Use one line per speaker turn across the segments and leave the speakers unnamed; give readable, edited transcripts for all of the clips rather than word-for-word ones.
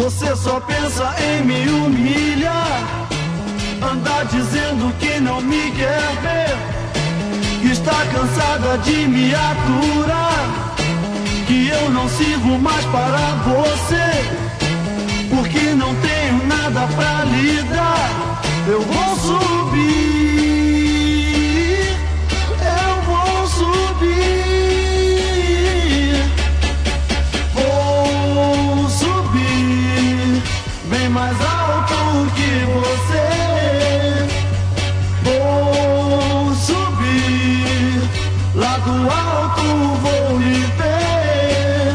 Você só pensa em me humilhar, anda dizendo que não me quer ver, está cansada de me aturar, que eu não sirvo mais para você, porque não tenho nada pra lhe dar. Eu vou subir, eu vou subir, vou subir bem mais alto que você. Vou subir lá do alto, vou lhe ver.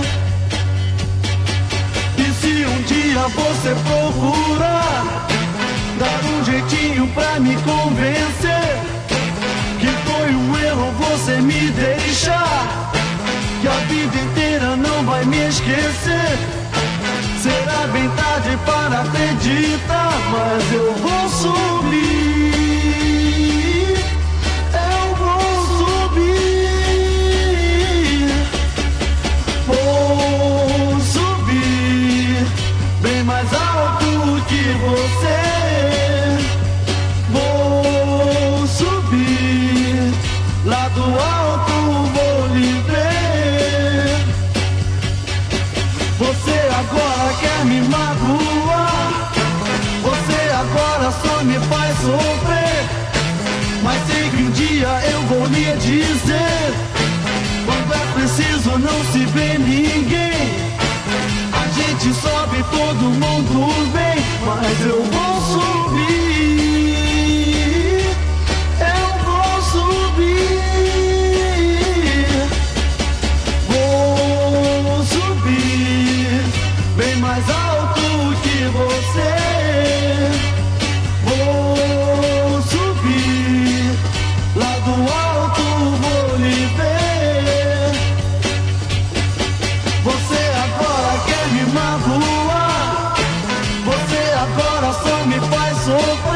E se um dia você procurar dar um jeitinho pra me convencer que foi um erro você me deixar, que a vida inteira não vai me esquecer, será bem tarde para acreditar, mas eu vou subir, eu vou subir, vou subir bem mais alto que você. Vou subir lá do alto, vou lhe ver. Você agora quer me magoar, você agora só me faz sofrer, mas sei que um dia eu vou lhe dizer, quando é preciso não se vê ninguém, a gente sobe, todo mundo vem, mas eu vou subir, eu vou subir, vou subir bem mais alto que você. Vou subir lá do alto, vou lhe ver. Você agora quer me magoar, você agora só me faz sofrer,